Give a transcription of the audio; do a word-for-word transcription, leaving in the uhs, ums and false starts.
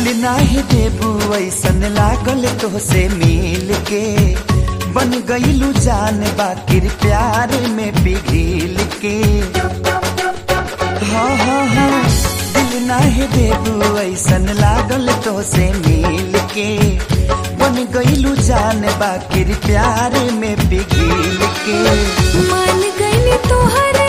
दिल नाही देबू ऐसन लागल तोहसे मिल के, बन गईलू जान बाकिर प्यार में पिघिल के। हाँ हाँ हाँ दिल नाही देबू ऐसन लागल तोहसे मिल के, बन गईलू जान बाकिर प्यार में पिघिल के। मान गईली तोहरा